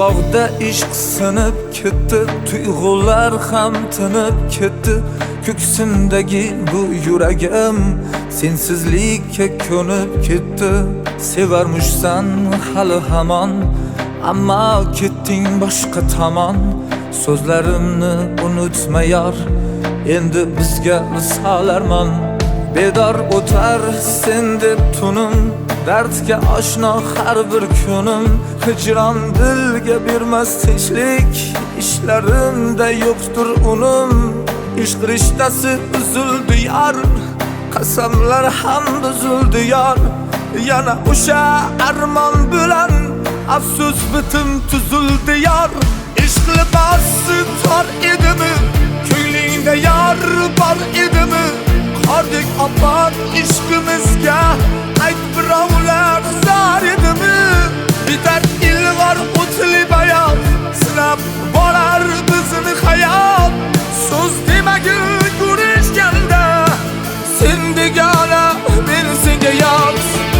bog'da ishq sinib ketdi, tuyg'ular ham tinib ketdi. Ko'ksimdagi bu yuragim sensizlikka ko'nib ketdi. Sevarmishsan hali hamon, ammo ketding boshqa tomon. So'zlarimni unutma yor, endi bizga visol armon. Bedor o'tar sen deb tunim, dardga oshno har bir kunim. Hijron dilga bermas tinchlik, ishlarimda yo'qdir unum. Ishq rishtasi uzildi yor, qasamlar ham buzildi yor. Yana o'sha armon bilan afsus bitim tuzildi yor. Ishq libosi tor edimi, ko'nglingda yor bor edimi? Qordek oppoq ishqimizga ayt birovlar zor edimi? Bitar ilg'or o'tli bayon, sinab borar bizni hayot. So'z demagin ko'rishganda, sen degona men senga yot.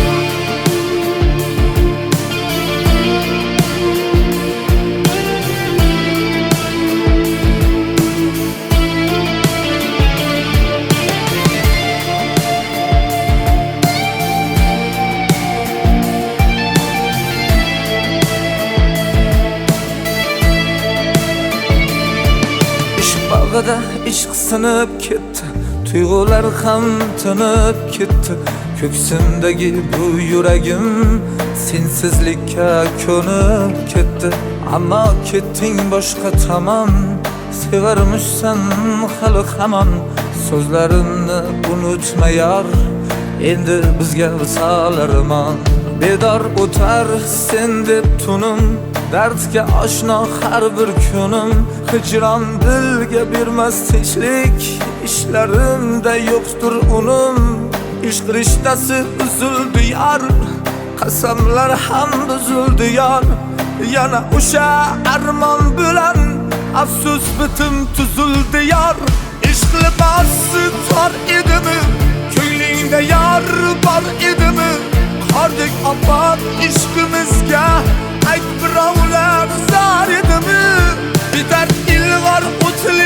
Bog'ida ishq sinib ketdi, tuyg'ular ham tinib ketdi. Ko'ksimdagi bu yuragim sensizlikka ko'nib ketdi. Ammo ketding boshqa tomon, sevarmishsan hali hamon. So'zlarimni unutma yor, endi bizga visol armon. Bedor o'tar sen deb tunim, dardga oshno har bir kunim. Hijron dilga bermas tinchlik, ishlarimda yo'qdir unum. Ishq rishtasi uzildi yor, qasamlar ham buzildi yor. Yana o'sha armon bilan afsus bitim tuzildi yor. Ishq libosi tor edimi, ko'nglingda yor bor edimi? Qordek oppoq ishqimizga ayt birovlar zor edimi? Bitar ilg'or o'tli